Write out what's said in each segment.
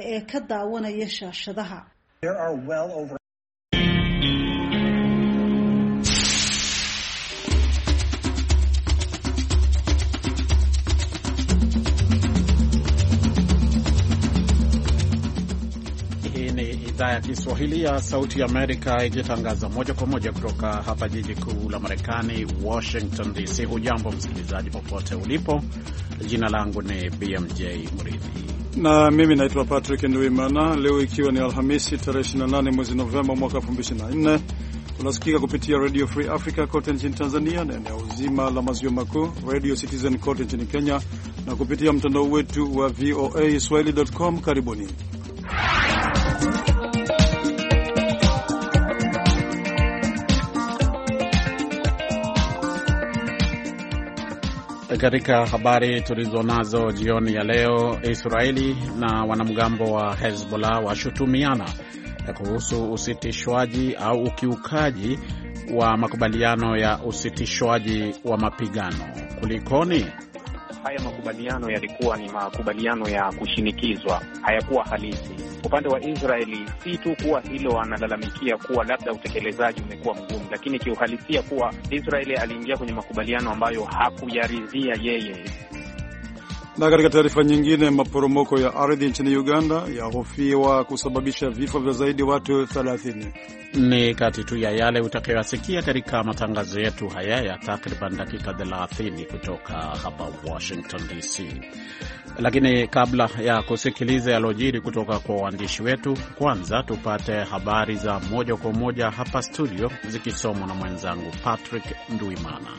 ee ka daawanaya shaashadaha. There are well over Idhaa ya Kiswahili ya Sauti ya Amerika ikitangaza moja kwa moja kutoka hapa jiji kuu la Marekani, Washington DC. Hujambo msikilizaji popote ulipo. Jina langu ni BMJ Murithi na mimi naitwa Patrick Nduimana. Leo ikiwa ni Alhamisi tarehe 28 mwezi Novemba mwaka 2024, tunasikika kupitia Radio Free Africa kote nchini Tanzania na eneo zima la maziwa makuu, Radio Citizen kote nchini Kenya na kupitia mtandao wetu wa voaswahili.com. Karibuni. Katika habari tulizonazo jioni ya leo, Israeli na wanamgambo wa Hezbollah washutumiana kuhusu usitishwaji au ukiukaji wa makubaliano ya usitishwaji wa mapigano. Kulikoni? Haya makubaliano yalikuwa ni makubaliano ya kushinikizwa, hayakuwa halisi. Upande wa Israeli si tu kuwa hilo wanalalamikia kuwa labda utekelezaji umekuwa mgumu, lakini kiuhalisia kuwa Israeli aliingia kwenye makubaliano ambayo hakuyaridhia yeye. Na katika taarifa nyingine, maporomoko ya ardhi nchini Uganda yahofiwa kusababisha vifo vya zaidi watu 30. Ni kati tu ya yale utakayosikia katika matangazo yetu haya ya takriban dakika 30 kutoka hapa Washington DC. Lakini kabla ya kusikiliza yalojiri kutoka kwa waandishi wetu, kwanza tupate habari za moja kwa moja hapa studio zikisomwa na mwenzangu Patrick Nduimana.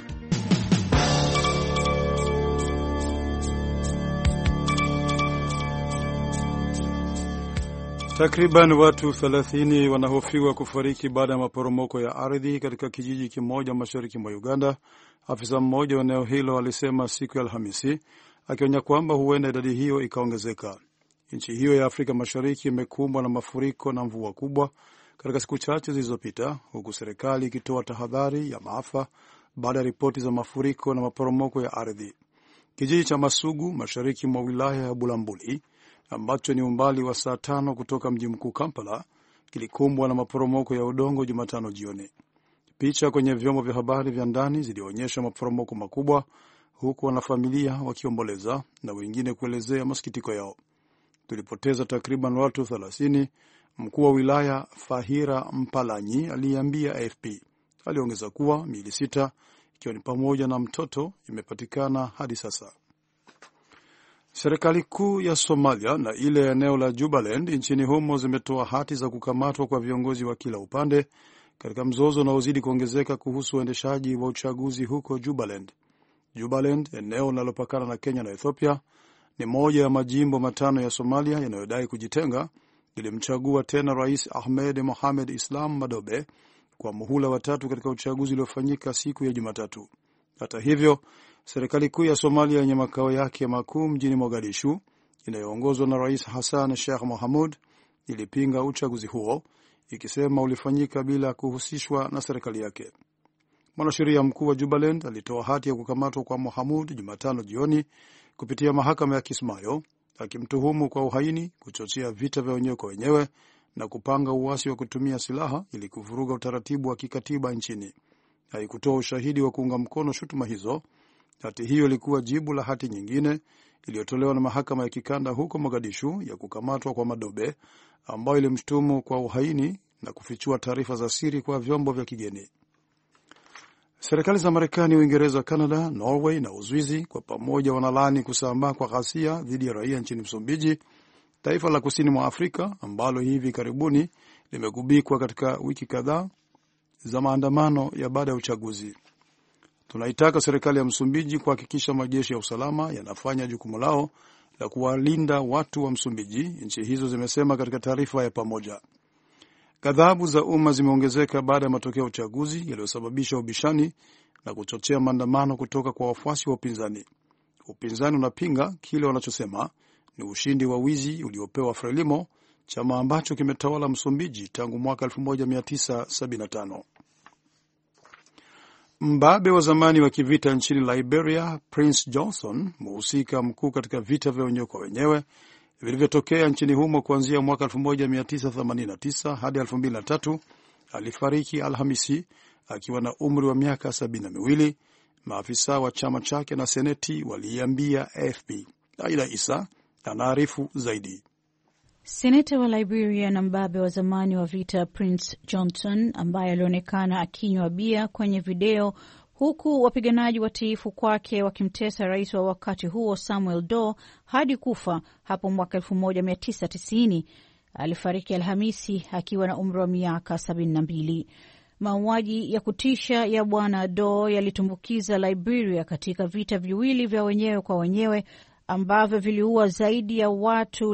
Takriban watu 30 wanahofiwa kufariki baada ya maporomoko ya ardhi katika kijiji kimoja mashariki mwa Uganda. Afisa mmoja wa eneo hilo alisema siku ya Alhamisi, akionya kwamba huenda idadi hiyo ikaongezeka. Nchi hiyo ya Afrika Mashariki imekumbwa na mafuriko na mvua kubwa katika siku chache zilizopita, huku serikali ikitoa tahadhari ya maafa baada ya ripoti za mafuriko na maporomoko ya ardhi. Kijiji cha Masugu mashariki mwa wilaya ya Bulambuli, ambacho ni umbali wa saa 5 kutoka mji mkuu Kampala, kilikumbwa na maporomoko ya udongo Jumatano jioni. Picha kwenye vyombo vya habari vya ndani zilionyesha maporomoko makubwa, huku wanafamilia wakiomboleza na wengine kuelezea masikitiko yao. Tulipoteza takriban watu 30, mkuu wa wilaya Fahira Mpalanyi aliambia AFP. Aliongeza kuwa miili 6, ikiwa ni pamoja na mtoto, imepatikana hadi sasa. Serikali kuu ya Somalia na ile eneo la Jubaland nchini humo zimetoa hati za kukamatwa kwa viongozi wa kila upande katika mzozo unaozidi kuongezeka kuhusu uendeshaji wa uchaguzi huko Jubaland. Jubaland, eneo linalopakana na Kenya na Ethiopia, ni moja ya majimbo 5 ya Somalia yanayodai kujitenga, ilimchagua tena Rais Ahmed Mohamed Islam Madobe kwa muhula wa 3 katika uchaguzi uliofanyika siku ya Jumatatu. Hata hivyo, serikali kuu ya Somalia yenye makao yake makuu mjini Mogadishu, inayoongozwa na Rais Hassan Sheikh Mohamud, ilipinga uchaguzi huo, ikisema ulifanyika bila kuhusishwa na serikali yake. Mwanasheria mkuu wa Jubaland alitoa hati ya kukamatwa kwa Mohamud Jumatano jioni kupitia mahakama ya Kismayo, akimtuhumu kwa uhaini, kuchochea vita vya wenyewe kwa wenyewe na kupanga uasi wa kutumia silaha ili kuvuruga utaratibu wa kikatiba nchini. Haikutoa ushahidi wa kuunga mkono shutuma hizo. Hati hiyo ilikuwa jibu la hati nyingine iliyotolewa na mahakama ya kikanda huko Mogadishu ya kukamatwa kwa Madobe, ambayo ilimshtumu kwa uhaini na kufichua taarifa za siri kwa vyombo vya kigeni. Serikali za Marekani, Uingereza, Canada, Norway na Uswizi kwa pamoja wanalaani kusambaa kwa ghasia dhidi ya raia nchini Msumbiji, taifa la kusini mwa Afrika ambalo hivi karibuni limegubikwa katika wiki kadhaa za maandamano ya baada ya uchaguzi. Tunaitaka serikali ya Msumbiji kuhakikisha majeshi ya usalama yanafanya jukumu lao la kuwalinda watu wa Msumbiji, nchi hizo zimesema katika taarifa ya pamoja. Ghadhabu za umma zimeongezeka baada ya matokeo ya uchaguzi yaliyosababisha ubishani na kuchochea maandamano kutoka kwa wafuasi wa upinzani. Upinzani unapinga kile wanachosema ni ushindi wa wizi uliopewa Frelimo, chama ambacho kimetawala Msumbiji tangu mwaka 1975. Mbabe wa zamani wa kivita nchini Liberia, Prince Johnson, mhusika mkuu katika vita vya wenyewe kwa wenyewe, vilivyotokea nchini humo kuanzia mwaka 1989 hadi 2003 alifariki Alhamisi akiwa na umri wa miaka 72, maafisa wa chama chake na seneti waliiambia AFP. Aida Isa anaarifu zaidi. Seneta wa Liberia na mbabe wa zamani wa vita Prince Johnson, ambaye alionekana akinywa bia kwenye video huku wapiganaji watiifu kwake wakimtesa rais wa wakati huo Samuel Doe hadi kufa hapo mwaka 1990, alifariki Alhamisi akiwa na umri wa miaka 72. Mauaji ya kutisha ya bwana Doe yalitumbukiza Liberia katika vita viwili vya wenyewe kwa wenyewe ambavyo viliua zaidi ya watu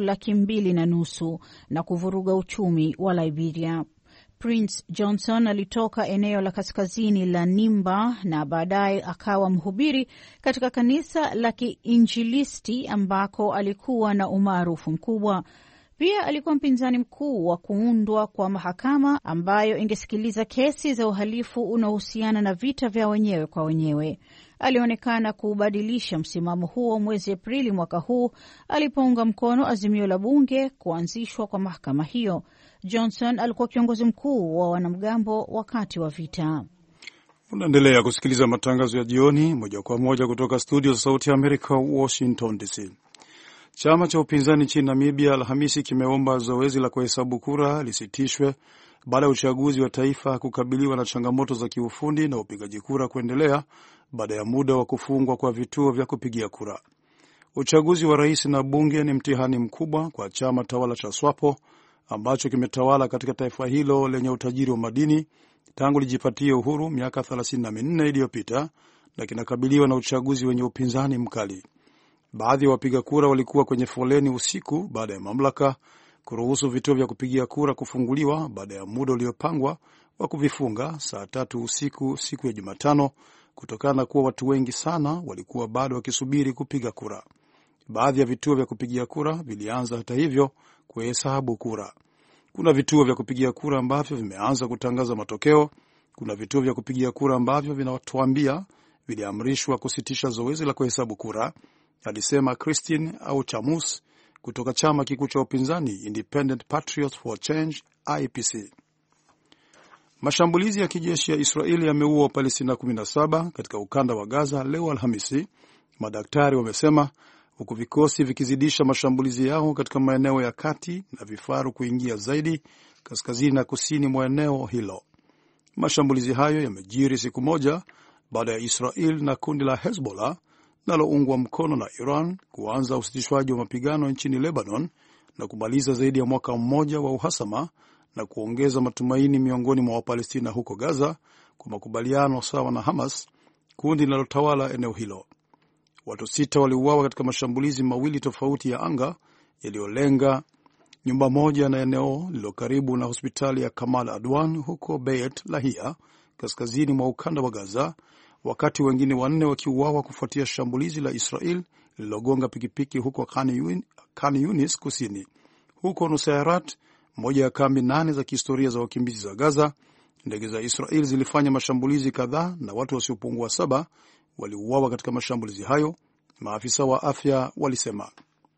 2.5 na kuvuruga uchumi wa Liberia. Prince Johnson alitoka eneo la kaskazini la Nimba na baadaye akawa mhubiri katika kanisa la Kiinjilisti ambako alikuwa na umaarufu mkubwa. Pia alikuwa mpinzani mkuu wa kuundwa kwa mahakama ambayo ingesikiliza kesi za uhalifu unaohusiana na vita vya wenyewe kwa wenyewe. Alionekana kubadilisha msimamo huo mwezi Aprili mwaka huu alipounga mkono azimio la bunge kuanzishwa kwa mahakama hiyo. Johnson alikuwa kiongozi mkuu wa wanamgambo wakati wa vita. Unaendelea kusikiliza matangazo ya jioni moja kwa moja kutoka studio za Sauti ya Amerika, Washington DC. Chama cha upinzani nchini Namibia Alhamisi kimeomba zoezi la kuhesabu kura lisitishwe baada ya uchaguzi wa taifa kukabiliwa na changamoto za kiufundi na upigaji kura kuendelea baada ya muda wa kufungwa kwa vituo vya kupigia kura. Uchaguzi wa rais na bunge ni mtihani mkubwa kwa chama tawala cha SWAPO ambacho kimetawala katika taifa hilo lenye utajiri wa madini tangu lijipatie uhuru miaka 34 iliyopita na kinakabiliwa na uchaguzi wenye upinzani mkali. Baadhi ya wapiga kura walikuwa kwenye foleni usiku baada ya mamlaka kuruhusu vituo vya kupigia kura kufunguliwa baada ya muda uliopangwa wa kuvifunga saa 3 usiku siku ya Jumatano kutokana na kuwa watu wengi sana walikuwa bado wakisubiri kupiga kura. Baadhi ya vituo vya kupigia kura vilianza hata hivyo kuhesabu kura. Kuna vituo vya kupigia kura ambavyo vimeanza kutangaza matokeo. Kuna vituo vya kupigia kura ambavyo vinatuambia viliamrishwa kusitisha zoezi la kuhesabu kura, alisema Christine Auchamus kutoka chama kikuu cha upinzani Independent Patriots for Change IPC. Mashambulizi ya kijeshi ya Israeli yameua Wapalestina 17 katika ukanda wa Gaza leo Alhamisi, madaktari wamesema, huku vikosi vikizidisha mashambulizi yao katika maeneo ya kati na vifaru kuingia zaidi kaskazini na kusini mwa eneo hilo. Mashambulizi hayo yamejiri siku moja baada ya Israel na kundi la Hezbollah linaloungwa mkono na Iran kuanza usitishwaji wa mapigano nchini Lebanon na kumaliza zaidi ya mwaka mmoja wa uhasama na kuongeza matumaini miongoni mwa Wapalestina huko Gaza kwa makubaliano sawa na Hamas, kundi linalotawala eneo hilo. Watu 6 waliuawa katika mashambulizi mawili tofauti ya anga yaliyolenga nyumba moja na eneo lililo karibu na hospitali ya Kamal Adwan huko Beit Lahia, kaskazini mwa ukanda wa Gaza, wakati wengine 4 wakiuawa kufuatia shambulizi la Israel lililogonga pikipiki huko Khan Yunis kusini. Huko Nusairat, moja ya kambi 8 za kihistoria za wakimbizi za Gaza, ndege za Israel zilifanya mashambulizi kadhaa na watu wasiopungua 7 waliuawa katika mashambulizi hayo, maafisa wa afya walisema.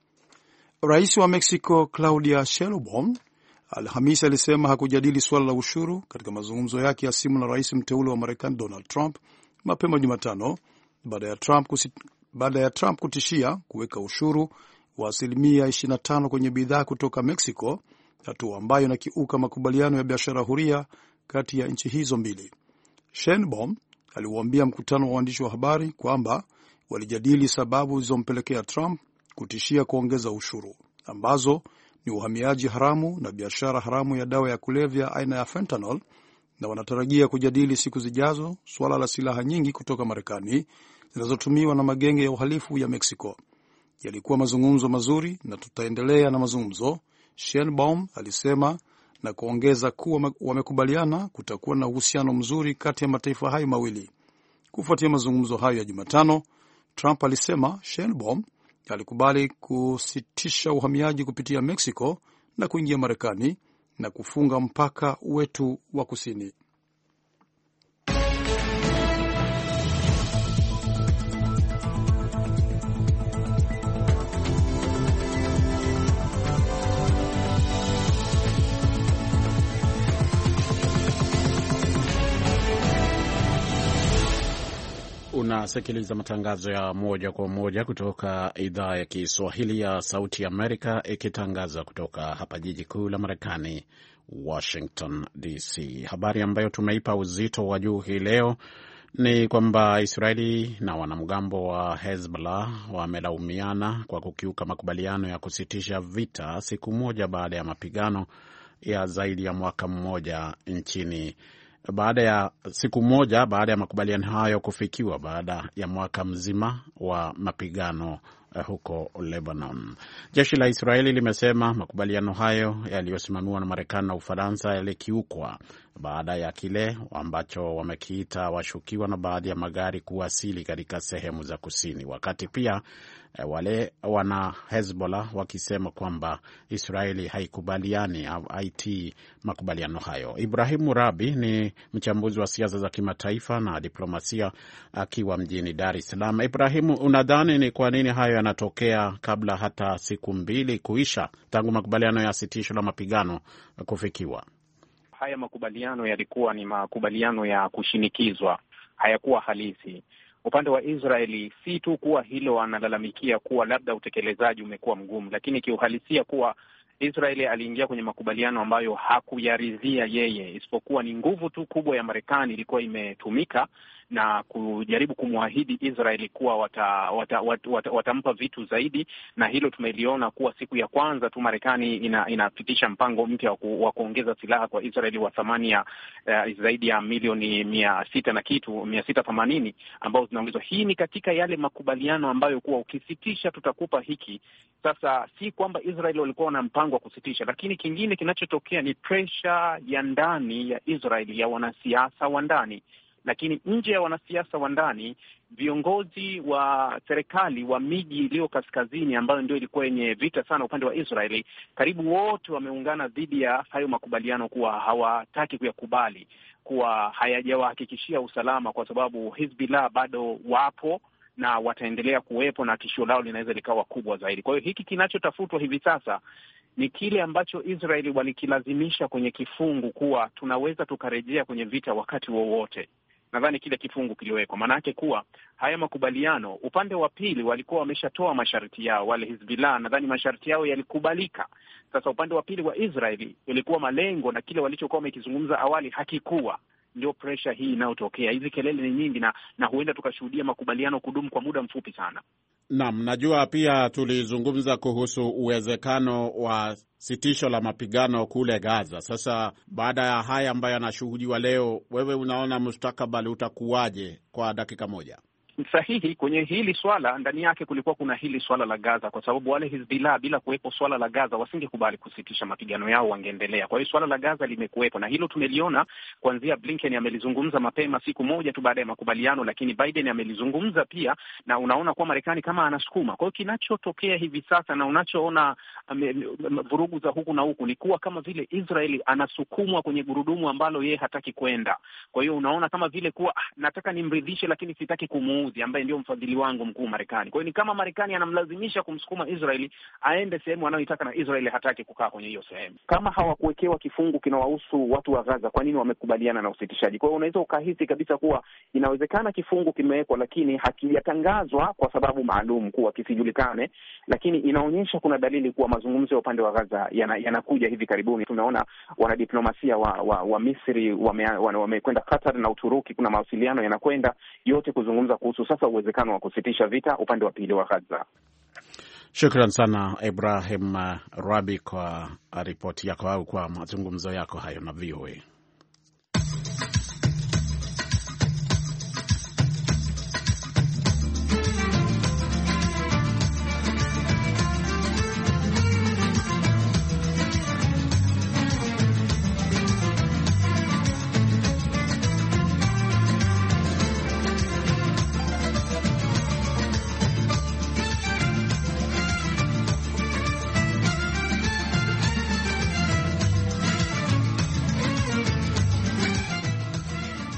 Rais wa Mexico Claudia Sheinbaum Alhamisi alisema hakujadili suala la ushuru katika mazungumzo yake ya simu na rais mteule wa Marekani Donald Trump mapema Jumatano baada ya Trump kutishia kuweka ushuru wa 25% kwenye bidhaa kutoka Mexico, hatua ambayo inakiuka makubaliano ya biashara huria kati ya nchi hizo mbili. Sheinbaum aliwaambia mkutano wa waandishi wa habari kwamba walijadili sababu zilizompelekea Trump kutishia kuongeza ushuru, ambazo ni uhamiaji haramu na biashara haramu ya dawa ya kulevya aina ya fentanyl, na wanatarajia kujadili siku zijazo suala la silaha nyingi kutoka Marekani zinazotumiwa na magenge ya uhalifu ya Mexico. Yalikuwa mazungumzo mazuri na tutaendelea na mazungumzo, Sheinbaum alisema, na kuongeza kuwa wamekubaliana kutakuwa na uhusiano mzuri kati ya mataifa hayo mawili. Kufuatia mazungumzo hayo ya Jumatano, Trump alisema Sheinbaum alikubali kusitisha uhamiaji kupitia Mexico na kuingia Marekani na kufunga mpaka wetu wa kusini. Unasikiliza matangazo ya moja kwa moja kutoka idhaa ya Kiswahili ya Sauti Amerika, ikitangaza kutoka hapa jiji kuu la Marekani, Washington DC. Habari ambayo tumeipa uzito wa juu hii leo ni kwamba Israeli na wanamgambo wa Hezbollah wamelaumiana kwa kukiuka makubaliano ya kusitisha vita siku moja baada ya mapigano ya zaidi ya mwaka mmoja nchini. Baada ya siku moja baada ya makubaliano hayo kufikiwa baada ya mwaka mzima wa mapigano huko Lebanon. Jeshi la Israeli limesema makubaliano hayo yaliyosimamiwa na Marekani na Ufaransa yalikiukwa baada ya kile ambacho wamekiita washukiwa na baadhi ya magari kuwasili katika sehemu za kusini, wakati pia wale wana Hezbollah wakisema kwamba Israeli haikubaliani au haitii makubaliano hayo. Ibrahimu Rabi ni mchambuzi wa siasa za kimataifa na diplomasia akiwa mjini Dar es Salaam. Ibrahimu, unadhani ni kwa nini hayo yanatokea kabla hata siku mbili kuisha tangu makubaliano ya sitisho la mapigano kufikiwa? Haya makubaliano yalikuwa ni makubaliano ya kushinikizwa, hayakuwa halisi. Upande wa Israeli si tu kuwa hilo wanalalamikia kuwa labda utekelezaji umekuwa mgumu, lakini kiuhalisia kuwa Israeli aliingia kwenye makubaliano ambayo hakuyaridhia yeye, isipokuwa ni nguvu tu kubwa ya Marekani ilikuwa imetumika na kujaribu kumwahidi Israeli kuwa watampa vitu zaidi, na hilo tumeliona kuwa siku ya kwanza tu Marekani inapitisha mpango mpya wa kuongeza silaha kwa Israeli wa thamani ya zaidi ya milioni 680 ambao zinaongezwa. Hii ni katika yale makubaliano ambayo kuwa ukisitisha tutakupa hiki. Sasa si kwamba Israeli walikuwa na mpango wa kusitisha, lakini kingine kinachotokea ni pressure ya ndani ya Israeli ya wanasiasa wa ndani. Lakini nje ya wanasiasa wa ndani, viongozi wa serikali wa miji iliyo kaskazini ambayo ndio ilikuwa yenye vita sana upande wa Israeli, karibu wote wameungana dhidi ya hayo makubaliano, kuwa hawataki kuyakubali, kuwa hayajawahakikishia usalama, kwa sababu Hezbollah bado wapo na wataendelea kuwepo na tishio lao linaweza likawa kubwa zaidi. Kwa hiyo hiki kinachotafutwa hivi sasa ni kile ambacho Israeli walikilazimisha kwenye kifungu kuwa tunaweza tukarejea kwenye vita wakati wowote. Nadhani kile kifungu kiliwekwa maana yake kuwa haya makubaliano, upande wa pili walikuwa wameshatoa masharti yao, wale Hezbollah nadhani masharti yao yalikubalika. Sasa upande wa pili wa Israeli ilikuwa malengo na kile walichokuwa wamekizungumza awali hakikuwa. Ndio pressure hii inayotokea. Hizi kelele ni nyingi na huenda tukashuhudia makubaliano kudumu kwa muda mfupi sana. Naam, najua pia tulizungumza kuhusu uwezekano wa sitisho la mapigano kule Gaza. Sasa baada ya haya ambayo yanashuhudiwa leo, wewe unaona mustakabali utakuwaje kwa dakika moja? Sahihi, kwenye hili swala ndani yake kulikuwa kuna hili swala la Gaza, kwa sababu wale Hezbollah bila kuwepo swala la Gaza wasingekubali kusitisha mapigano yao, wangeendelea. Kwa hiyo swala la Gaza limekuwepo, na hilo tumeliona kuanzia Blinken amelizungumza mapema siku moja tu baada ya makubaliano, lakini Biden amelizungumza pia, na unaona kwa Marekani kama anasukuma. Kwa hiyo kinachotokea hivi sasa na unachoona vurugu za huku na huku ni kuwa kama vile Israeli anasukumwa kwenye gurudumu ambalo yeye hataki kwenda. Kwa hiyo unaona kama vile kuwa nataka nimridhishe lakini sitaki kumuudhi ambaye ndio mfadhili wangu mkuu Marekani. Kwa hiyo ni kama Marekani anamlazimisha kumsukuma Israeli aende sehemu anayoitaka na Israeli hataki kukaa kwenye hiyo sehemu. Kama hawakuwekewa kifungu kinawahusu watu wa Gaza, kwa nini wamekubaliana na usitishaji? Kwa hiyo unaweza ukahisi kabisa kuwa inawezekana kifungu kimewekwa lakini hakijatangazwa kwa sababu maalum kuwa kisijulikane, lakini inaonyesha kuna dalili kuwa mazungumzo ya upande wa Gaza yanakuja hivi karibuni. Tumeona wanadiplomasia wa Misri wamekwenda Qatar na Uturuki, kuna mawasiliano yanakwenda yote kuzungumza kuhusu sasa uwezekano wa kusitisha vita upande wa pili wa Gaza. Shukran sana Ibrahim Rabi kwa ripoti yako au kwa mazungumzo yako hayo na VOA.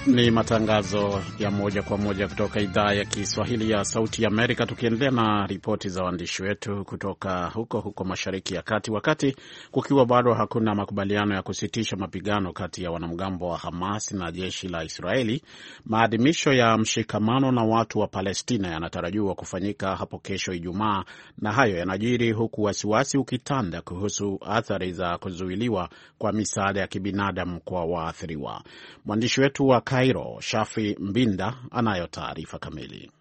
Ni matangazo ya moja kwa moja kutoka idhaa ya Kiswahili ya Sauti ya Amerika, tukiendelea na ripoti za waandishi wetu kutoka huko Mashariki ya Kati. Wakati kukiwa bado hakuna makubaliano ya kusitisha mapigano kati ya wanamgambo wa Hamas na jeshi la Israeli, maadhimisho ya mshikamano na watu wa Palestina yanatarajiwa kufanyika hapo kesho Ijumaa, na hayo yanajiri huku wasiwasi ukitanda kuhusu athari za kuzuiliwa kwa misaada ya kibinadamu kwa waathiriwa. Mwandishi wetu wa Cairo, Shafi Mbinda, anayo taarifa kamili.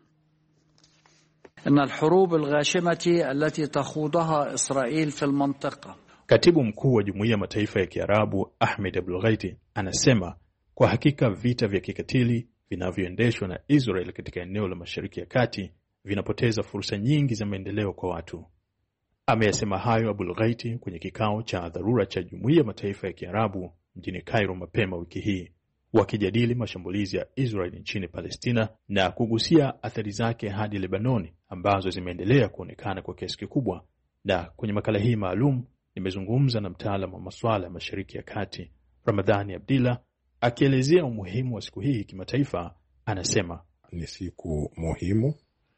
Katibu mkuu wa Jumuiya ya Mataifa ya Kiarabu Ahmed Abulghaiti anasema kwa hakika vita vya kikatili vinavyoendeshwa na Israel katika eneo la Mashariki ya Kati vinapoteza fursa nyingi za maendeleo kwa watu. Ameyasema hayo Abulghaiti kwenye kikao cha dharura cha Jumuiya ya Mataifa ya Kiarabu mjini Cairo mapema wiki hii, wakijadili mashambulizi ya Israel nchini Palestina na kugusia athari zake hadi Lebanoni ambazo zimeendelea kuonekana kwa kiasi kikubwa. Na kwenye makala hii maalum nimezungumza na mtaalamu wa masuala ya Mashariki ya Kati Ramadhani Abdillah, akielezea umuhimu wa siku hii kimataifa. Anasema ni siku muhimu,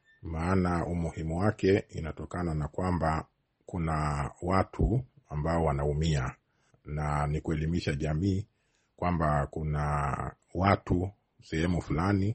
maana umuhimu wake inatokana na kwamba kuna watu ambao wanaumia, na ni kuelimisha jamii kwamba kuna watu sehemu fulani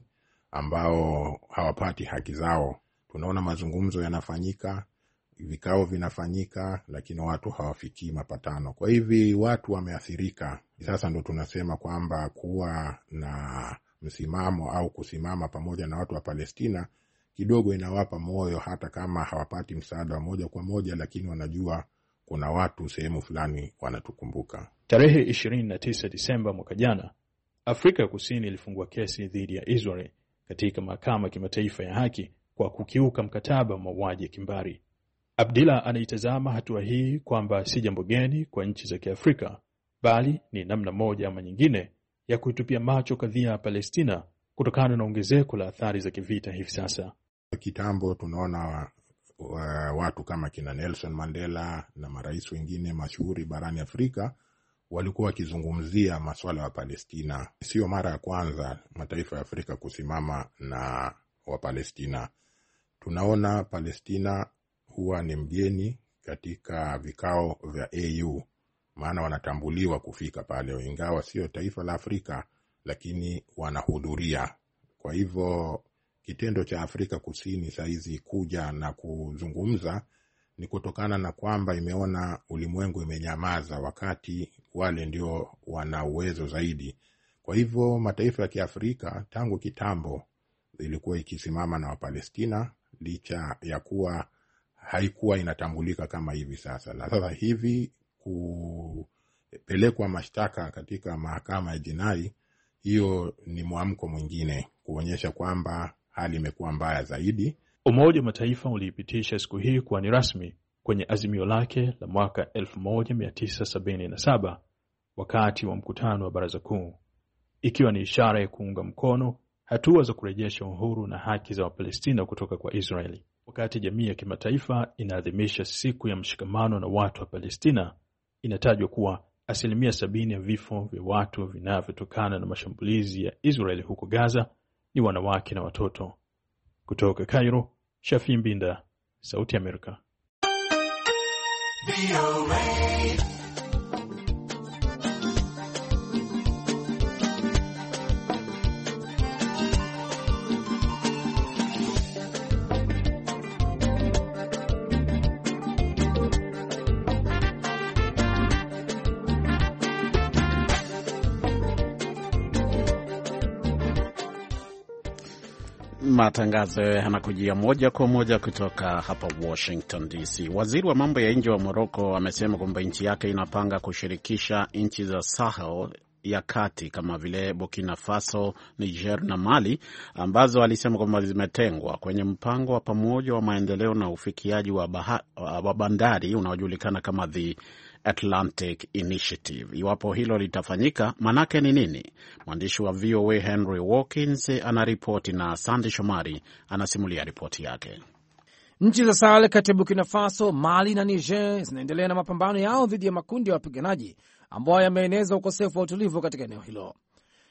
ambao hawapati haki zao. Tunaona mazungumzo yanafanyika, vikao vinafanyika, lakini watu hawafikii mapatano. Kwa hivi watu wameathirika. Sasa ndo tunasema kwamba kuwa na msimamo au kusimama pamoja na watu wa Palestina kidogo inawapa moyo, hata kama hawapati msaada wa moja kwa moja, lakini wanajua kuna watu sehemu fulani wanatukumbuka. Tarehe 29 Disemba mwaka jana, Afrika ya Kusini ilifungua kesi dhidi ya Israel katika mahakama ya kimataifa ya haki kwa kukiuka mkataba wa mauaji ya kimbari. Abdillah anaitazama hatua hii kwamba si jambo geni kwa nchi za Kiafrika, bali ni namna moja ama nyingine ya kuitupia macho kadhia ya Palestina kutokana na ongezeko la athari za kivita hivi sasa. Kitambo tunaona watu kama kina Nelson Mandela na marais wengine mashuhuri barani Afrika walikuwa wakizungumzia masuala ya Palestina. Sio mara ya kwanza mataifa ya Afrika kusimama na wa Palestina. Tunaona Palestina huwa ni mgeni katika vikao vya AU, maana wanatambuliwa kufika pale, ingawa sio taifa la Afrika, lakini wanahudhuria. Kwa hivyo kitendo cha Afrika Kusini saizi kuja na kuzungumza ni kutokana na kwamba imeona ulimwengu imenyamaza, wakati wale ndio wana uwezo zaidi. Kwa hivyo mataifa ya Kiafrika tangu kitambo ilikuwa ikisimama na Wapalestina, licha ya kuwa haikuwa inatambulika kama hivi sasa. Na sasa hivi kupelekwa mashtaka katika mahakama ya jinai, hiyo ni mwamko mwingine kuonyesha kwamba hali imekuwa mbaya zaidi. Umoja wa Mataifa uliipitisha siku hii kuwa ni rasmi kwenye azimio lake la mwaka 1977 wakati wa mkutano wa Baraza Kuu, ikiwa ni ishara ya kuunga mkono hatua za kurejesha uhuru na haki za Wapalestina kutoka kwa Israeli. Wakati jamii ya kimataifa inaadhimisha siku ya mshikamano na watu wa Palestina, inatajwa kuwa 70% ya vifo vya watu vinavyotokana na mashambulizi ya Israeli huko Gaza ni wanawake na watoto. Kutoka Cairo, Shafi Mbinda, Sauti ya Amerika. Matangazo yanakujia moja kwa moja kutoka hapa Washington DC. Waziri wa mambo ya nje wa Morocco amesema kwamba nchi yake inapanga kushirikisha nchi za Sahel ya kati kama vile Burkina Faso, Niger na Mali, ambazo alisema kwamba zimetengwa kwenye mpango wa pamoja wa maendeleo na ufikiaji wa bandari unaojulikana kama the Atlantic Initiative. Iwapo hilo litafanyika, manake ni nini? Mwandishi wa VOA Henry Walkins anaripoti na Sandy Shomari anasimulia ripoti yake. Nchi za Sahel kati ya Burkina Faso, Mali na Niger zinaendelea na mapambano yao dhidi ya makundi ya wapiganaji ambayo yameeneza ukosefu wa utulivu katika eneo hilo.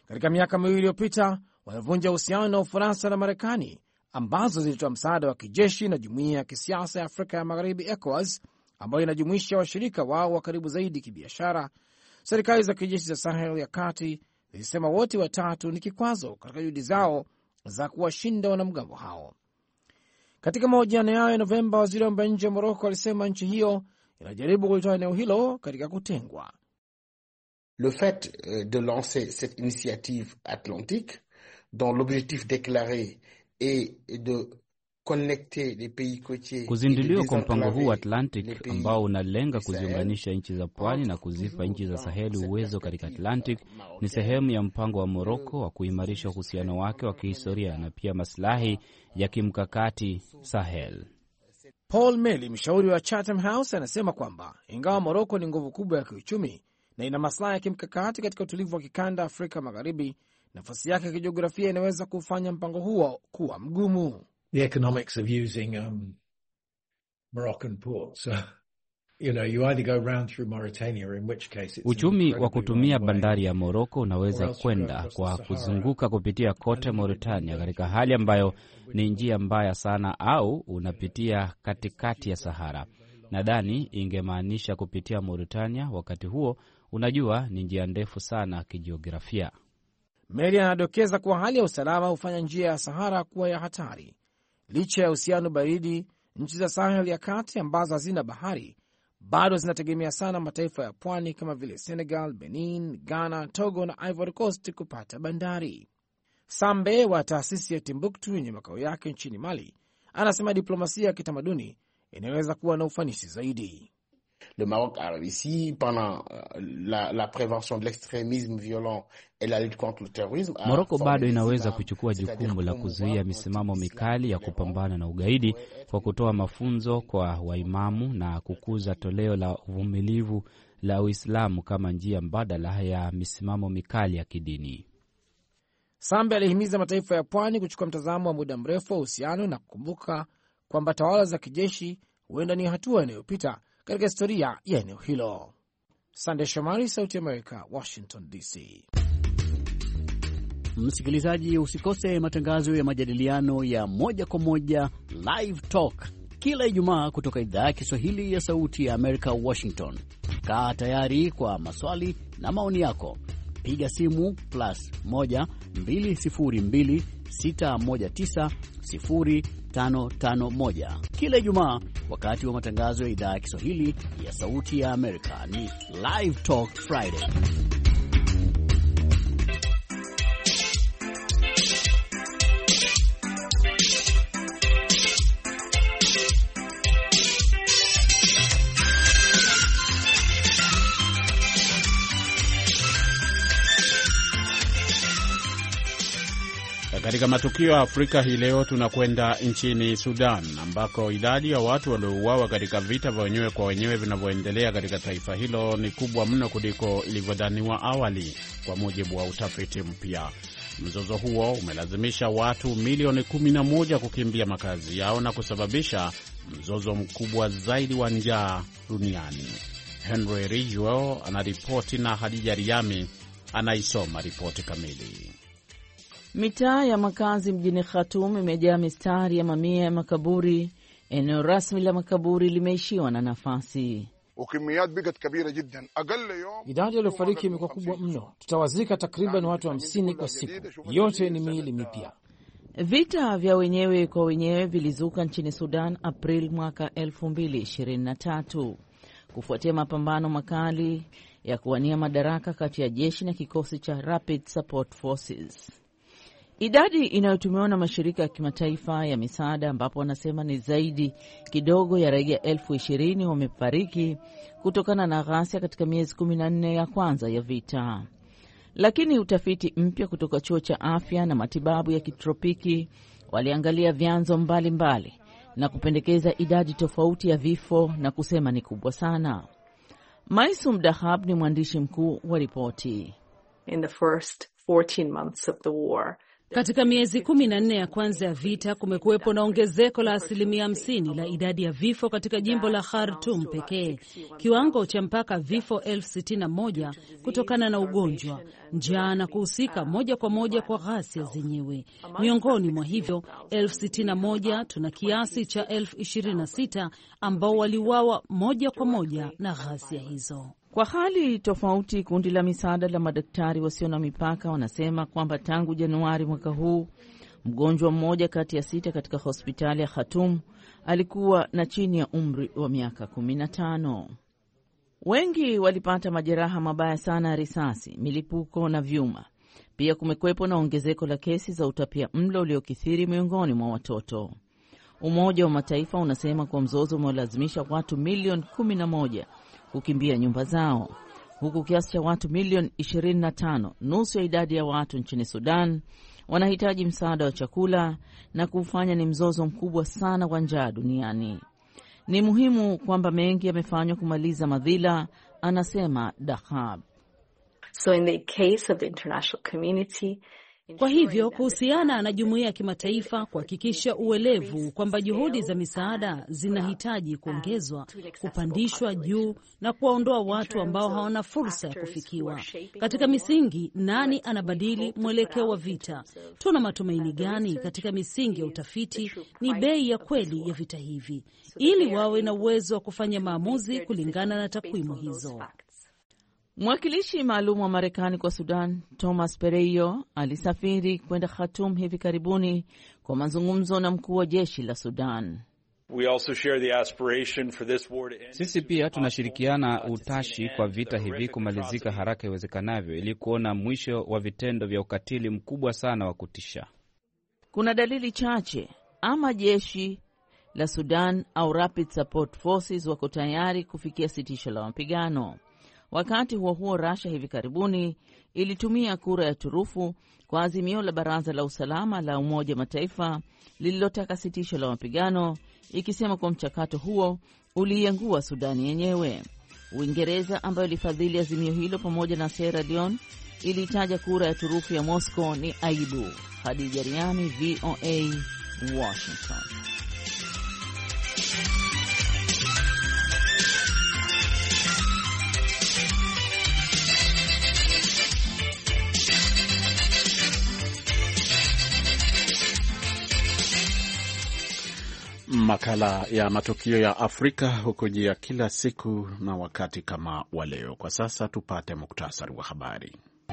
Katika miaka miwili iliyopita, wamevunja uhusiano na Ufaransa na Marekani ambazo zilitoa msaada wa kijeshi na jumuiya ya kisiasa ya Afrika ya Magharibi, ECOWAS, ambayo inajumuisha washirika wao wa karibu zaidi kibiashara. Serikali za kijeshi za Sahel ya kati zilisema wote watatu ni kikwazo katika juhudi zao za kuwashinda wanamgambo hao. Katika mahojiano yao ya Novemba, waziri wa mambo ya nje wa Moroko alisema nchi hiyo inajaribu kulitoa eneo hilo katika kutengwa. Le fait de lancer cette initiative atlantique dont l'objectif déclaré est de connecter les pays côtiers. Kuzinduliwa kwa mpango huu Atlantic ambao unalenga kuziunganisha nchi za pwani na kuzipa nchi za Saheli uwezo katika Atlantic ni sehemu ya mpango wa Moroko wa kuimarisha uhusiano wake wa kihistoria na pia maslahi ya kimkakati Sahel. Paul Meli, mshauri wa Chatham House, anasema kwamba ingawa Moroko ni nguvu kubwa ya kiuchumi na ina maslahi ya kimkakati katika utulivu wa kikanda Afrika Magharibi, nafasi yake ya kijiografia inaweza kufanya mpango huo kuwa mgumu. The economics of using Moroccan ports. You know, you either go round through Mauritania, in which case it's uchumi wa kutumia bandari ya Moroko unaweza kwenda kwa kuzunguka kupitia kote Mauritania, katika hali ambayo ni njia mbaya sana, au unapitia katikati ya Sahara. Nadhani ingemaanisha kupitia Mauritania, wakati huo unajua ni njia ndefu sana kijiografia. Meli anadokeza kuwa hali ya usalama hufanya njia ya Sahara kuwa ya hatari. Licha ya uhusiano baridi, nchi za Sahel ya kati ambazo hazina bahari bado zinategemea sana mataifa ya pwani kama vile Senegal, Benin, Ghana, Togo na Ivory Coast kupata bandari. Sambe wa taasisi ya Timbuktu yenye makao yake nchini Mali anasema diplomasia ya kitamaduni inaweza kuwa na ufanisi zaidi. Le Maroc a réussi pendant la prévention de l'extrémisme violent et la lutte contre le terrorisme. Moroko bado inaweza kuchukua jukumu la kuzuia misimamo mikali ya kupambana na ugaidi kwa kutoa mafunzo kwa waimamu na kukuza toleo la uvumilivu la Uislamu kama njia mbadala ya misimamo mikali ya kidini. Sambe alihimiza mataifa ya pwani kuchukua mtazamo wa muda mrefu wa uhusiano na kukumbuka kwamba tawala za kijeshi huenda ni hatua inayopita katika historia ya eneo hilo. Sande Shomari, Sauti America, Washington DC. Msikilizaji, usikose matangazo ya majadiliano ya moja kwa moja Live Talk kila Ijumaa kutoka idhaa ya Kiswahili ya Sauti ya America, Washington. Kaa tayari kwa maswali na maoni yako. Piga simu +1 202 619 0551 kila Ijumaa wakati wa matangazo ya idhaa ya Kiswahili ya Sauti ya Amerika. Ni Live Talk Friday. Katika matukio ya Afrika hii leo tunakwenda nchini Sudan ambako idadi ya watu waliouawa katika vita vya wenyewe kwa wenyewe vinavyoendelea katika taifa hilo ni kubwa mno kuliko ilivyodhaniwa awali, kwa mujibu wa utafiti mpya. Mzozo huo umelazimisha watu milioni 11 kukimbia makazi yao na kusababisha mzozo mkubwa zaidi wa njaa duniani. Henry Ridgwell anaripoti na Hadija Riami anaisoma ripoti kamili. Mitaa ya makazi mjini Khartoum imejaa mistari ya mamia ya makaburi. Eneo rasmi la makaburi limeishiwa na nafasi. Idadi waliofariki imekuwa kubwa mno. Tutawazika takriban watu 50 kwa siku. Yote ni miili mipya. Vita vya wenyewe kwa wenyewe vilizuka nchini Sudan April mwaka 2023 kufuatia mapambano makali ya kuwania madaraka kati ya jeshi na kikosi cha Rapid Support Forces. Idadi inayotumiwa na mashirika ya kimataifa ya misaada, ambapo wanasema ni zaidi kidogo ya raia 20,000 wamefariki kutokana na ghasia katika miezi 14 ya kwanza ya vita. Lakini utafiti mpya kutoka chuo cha afya na matibabu ya kitropiki waliangalia vyanzo mbalimbali na kupendekeza idadi tofauti ya vifo na kusema ni kubwa sana. Maisum Dahab ni mwandishi mkuu wa ripoti. In the first 14 months of the war, Katika miezi 14 ya kwanza ya vita kumekuwepo na ongezeko la 50% la idadi ya vifo katika jimbo la Khartoum pekee, kiwango cha mpaka vifo 61,000 kutokana na ugonjwa, njaa na kuhusika moja kwa moja kwa ghasia zenyewe. Miongoni mwa hivyo 61,000 tuna kiasi cha 26,000 ambao waliuawa moja kwa moja na ghasia hizo. Kwa hali tofauti, kundi la misaada la madaktari wasio na mipaka wanasema kwamba tangu Januari mwaka huu mgonjwa mmoja kati ya 6 katika hospitali ya Khartoum alikuwa na chini ya umri wa miaka 15. Wengi walipata majeraha mabaya sana ya risasi, milipuko na vyuma. Pia kumekwepo na ongezeko la kesi za utapia mlo uliokithiri miongoni mwa watoto. Umoja wa Mataifa unasema kwa mzozo umelazimisha watu milioni 11 kukimbia nyumba zao, huku kiasi cha watu milioni 25, nusu ya idadi ya watu nchini Sudan, wanahitaji msaada wa chakula na kufanya ni mzozo mkubwa sana wa njaa duniani. Ni muhimu kwamba mengi yamefanywa kumaliza madhila, anasema Dahab. So in the case of the international community, kwa hivyo kuhusiana na jumuiya ya kimataifa kuhakikisha uelevu kwamba juhudi za misaada zinahitaji kuongezwa, kupandishwa juu na kuwaondoa watu ambao hawana fursa ya kufikiwa. Katika misingi, nani anabadili mwelekeo wa vita? Tuna matumaini gani katika misingi ya utafiti? Ni bei ya kweli ya vita hivi, ili wawe na uwezo wa kufanya maamuzi kulingana na takwimu hizo. Mwakilishi maalum wa Marekani kwa Sudan, Thomas Pereyo, alisafiri kwenda Khartoum hivi karibuni kwa mazungumzo na mkuu wa jeshi la Sudan. Sisi pia tunashirikiana utashi kwa vita hivi kumalizika haraka iwezekanavyo ili kuona mwisho wa vitendo vya ukatili mkubwa sana wa kutisha. Kuna dalili chache ama jeshi la Sudan au Rapid Support Forces wako tayari kufikia sitisho la mapigano. Wakati huo huo, Russia hivi karibuni ilitumia kura ya turufu kwa azimio la Baraza la Usalama la Umoja wa Mataifa lililotaka sitisho la mapigano, ikisema kwa mchakato huo uliiangua Sudani yenyewe. Uingereza, ambayo ilifadhili azimio hilo pamoja na Sierra Leone, ilitaja kura ya turufu ya Moscow ni aibu. Khadija Riami, VOA, Washington. Makala ya matukio ya Afrika hukujia kila siku na wakati kama wa leo. Kwa sasa tupate muktasari wa habari.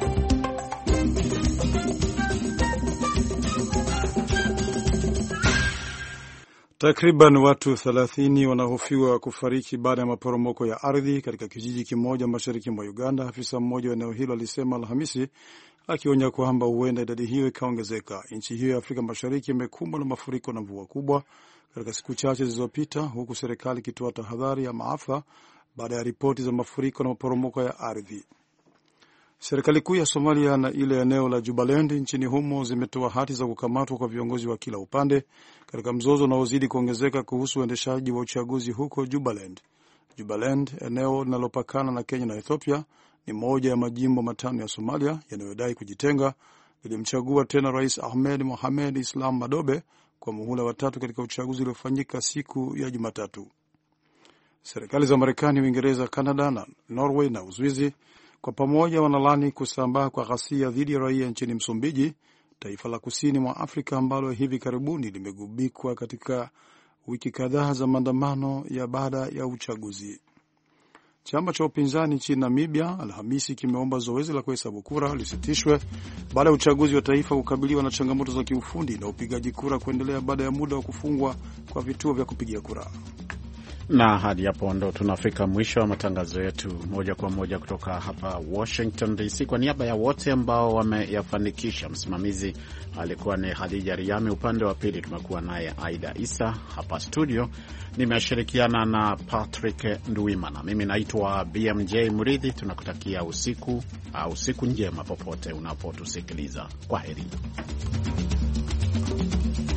Takriban watu 30 wanahofiwa kufariki baada ya maporomoko ya ardhi katika kijiji kimoja mashariki mwa Uganda, afisa mmoja wa eneo hilo alisema Alhamisi, akionya kwamba huenda idadi hiyo ikaongezeka. Nchi hiyo ya Afrika Mashariki imekumbwa na mafuriko na mvua kubwa katika siku chache zilizopita, huku serikali ikitoa tahadhari ya maafa baada ya ripoti za mafuriko na maporomoko ya ardhi. Serikali kuu ya Somalia na ile eneo la Jubaland nchini humo zimetoa hati za kukamatwa kwa viongozi wa kila upande katika mzozo unaozidi kuongezeka kuhusu uendeshaji wa uchaguzi huko Jubaland. Jubaland, eneo linalopakana na Kenya na Ethiopia, ni moja ya majimbo 5 ya Somalia yanayodai kujitenga, lilimchagua tena Rais Ahmed Mohamed Islam Madobe kwa muhula wa 3 katika uchaguzi uliofanyika siku ya Jumatatu. Serikali za Marekani, Uingereza, Canada na Norway na Uswizi kwa pamoja wanalani kusambaa kwa ghasia dhidi ya raia nchini Msumbiji, taifa la kusini mwa Afrika ambalo hivi karibuni limegubikwa katika wiki kadhaa za maandamano ya baada ya uchaguzi. Chama cha upinzani nchini Namibia Alhamisi kimeomba zoezi la kuhesabu kura lisitishwe baada ya uchaguzi wa taifa kukabiliwa na changamoto za kiufundi na upigaji kura kuendelea baada ya muda wa kufungwa kwa vituo vya kupigia kura. Na hadi hapo ndo tunafika mwisho wa matangazo yetu moja kwa moja kutoka hapa Washington DC. Kwa niaba ya wote ambao wameyafanikisha, msimamizi alikuwa ni Khadija Riami, upande wa pili tumekuwa naye Aida Isa, hapa studio nimeshirikiana na Patrick Nduimana. Mimi naitwa BMJ Mridhi. Tunakutakia usiku njema popote unapotusikiliza. Kwaheri.